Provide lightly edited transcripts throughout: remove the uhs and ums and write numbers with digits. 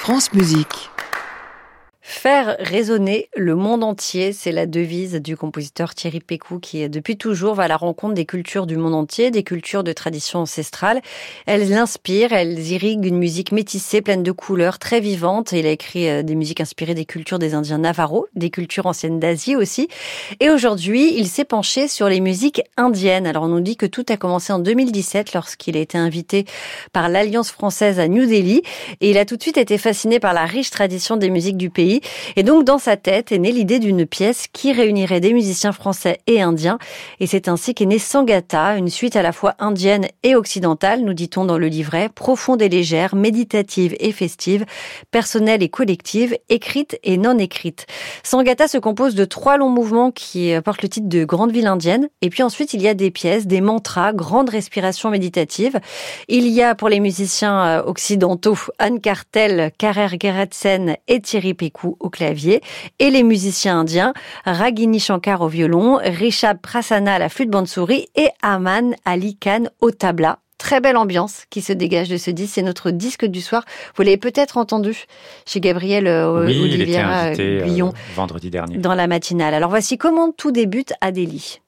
France Musique. Faire résonner le monde entier, c'est la devise du compositeur Thierry Pécou qui, depuis toujours, va à la rencontre des cultures du monde entier, des cultures de tradition ancestrale. Elles l'inspirent, elles irriguent une musique métissée, pleine de couleurs, très vivante. Il a écrit des musiques inspirées des cultures des Indiens Navajo, des cultures anciennes d'Asie aussi. Et aujourd'hui, il s'est penché sur les musiques indiennes. Alors on nous dit que tout a commencé en 2017 lorsqu'il a été invité par l'Alliance française à New Delhi. Et il a tout de suite été fasciné par la riche tradition des musiques du pays. Et donc, dans sa tête est née l'idée d'une pièce qui réunirait des musiciens français et indiens. Et c'est ainsi qu'est née Sangata, une suite à la fois indienne et occidentale, nous dit-on dans le livret, profonde et légère, méditative et festive, personnelle et collective, écrite et non écrite. Sangata se compose de 3 longs mouvements qui portent le titre de Grande ville indienne. Et puis ensuite, il y a des pièces, des mantras, grandes respirations méditatives. Il y a pour les musiciens occidentaux Anne Cartel, Karer Geretsen et Thierry Pécou au clavier, et les musiciens indiens Ragini Shankar au violon, Rishabh Prasanna à la flûte bansuri et Aman Ali Khan au tabla. Très belle ambiance qui se dégage de ce disque. C'est notre disque du soir. Vous l'avez peut-être entendu chez Gabriel Oliviera Guillon vendredi dernier dans la matinale. Alors voici comment tout débute à Delhi.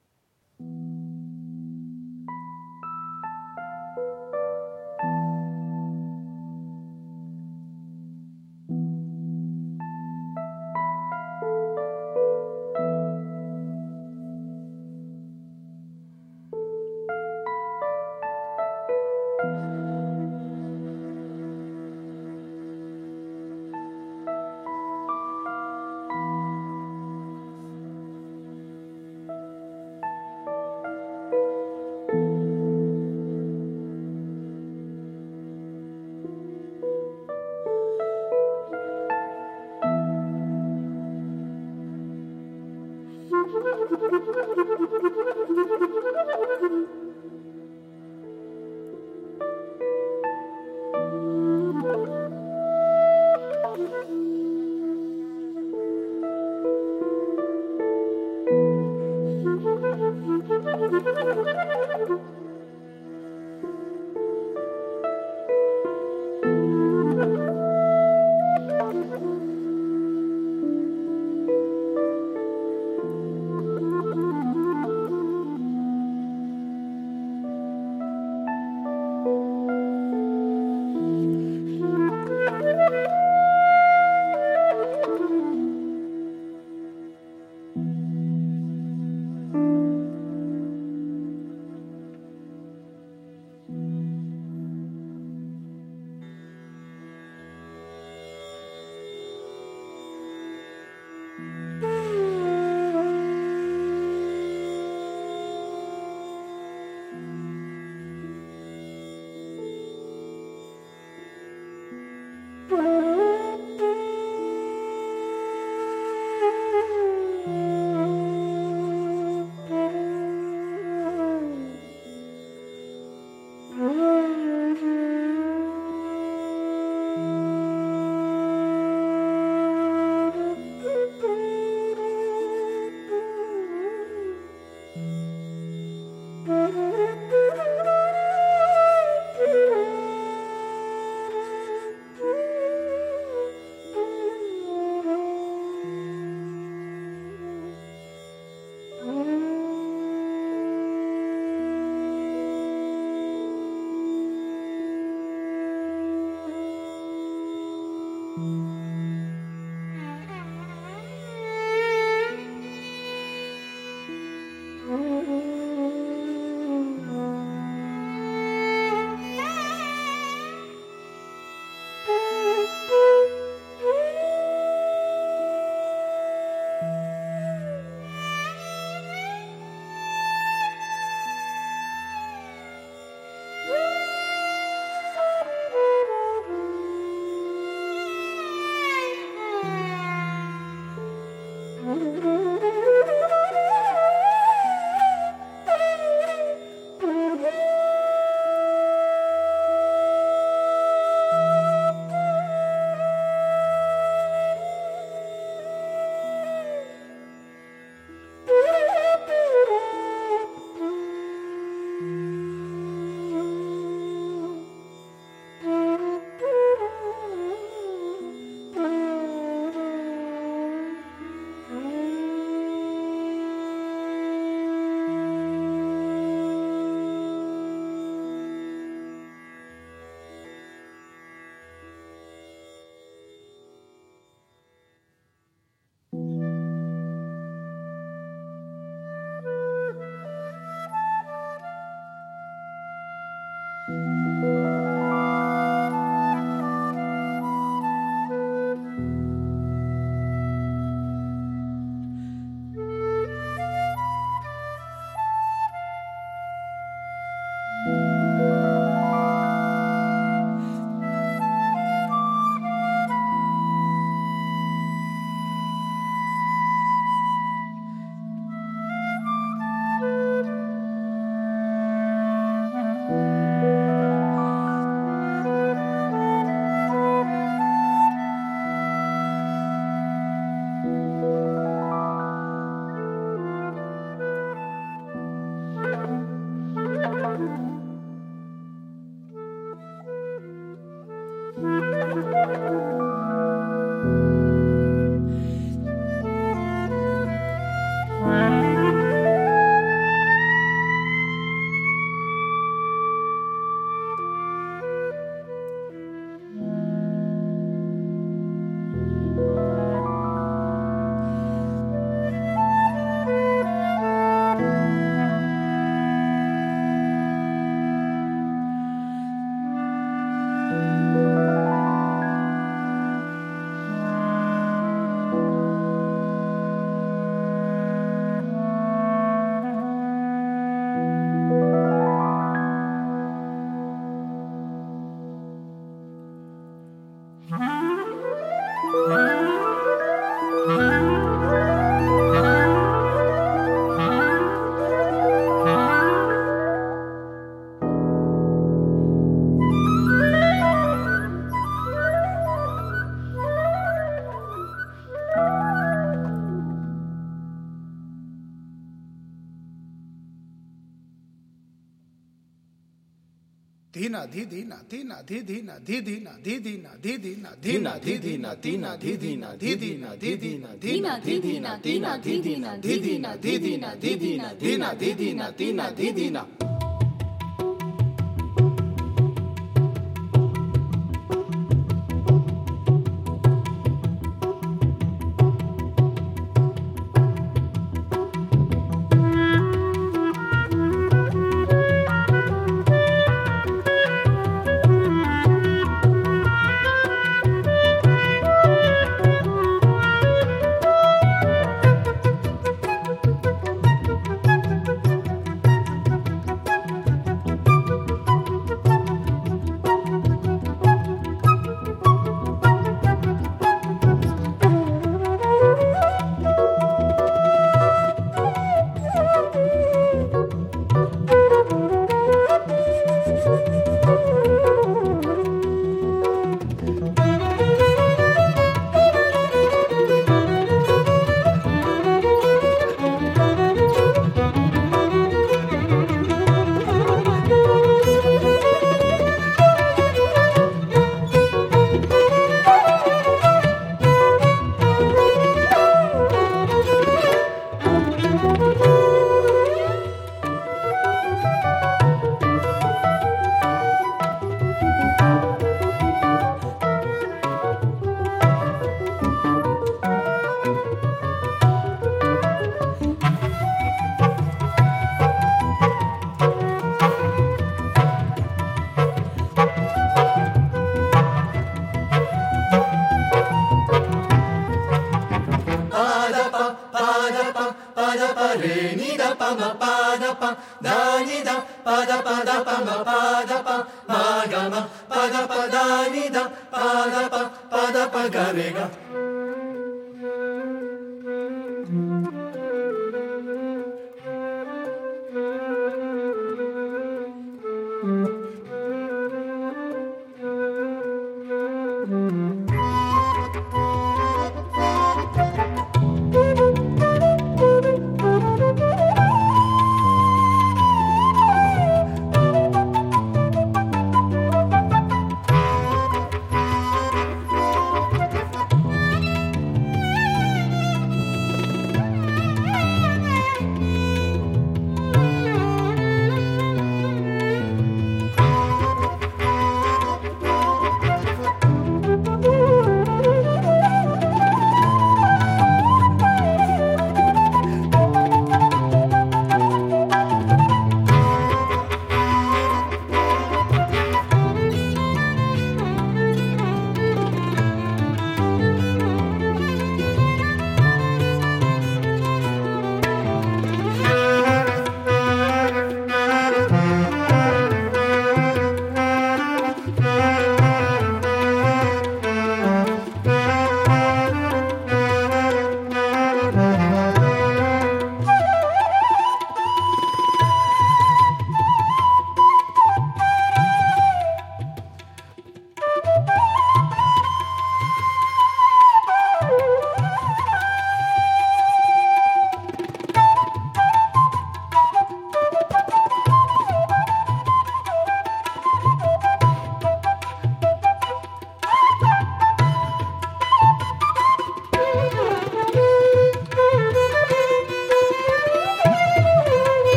Dina didina dina didina didina didina didina dina didina dina didina didina didina dina didina dina didina didina didina didina dina didina dina didina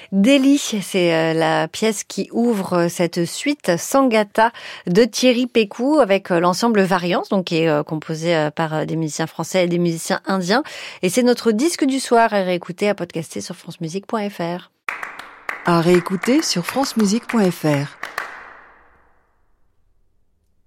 Delhi, c'est la pièce qui ouvre cette suite Sangata de Thierry Pécou avec l'ensemble Variance, donc qui est composé par des musiciens français et des musiciens indiens. Et c'est notre disque du soir à réécouter, à podcaster sur francemusique.fr. À réécouter sur francemusique.fr.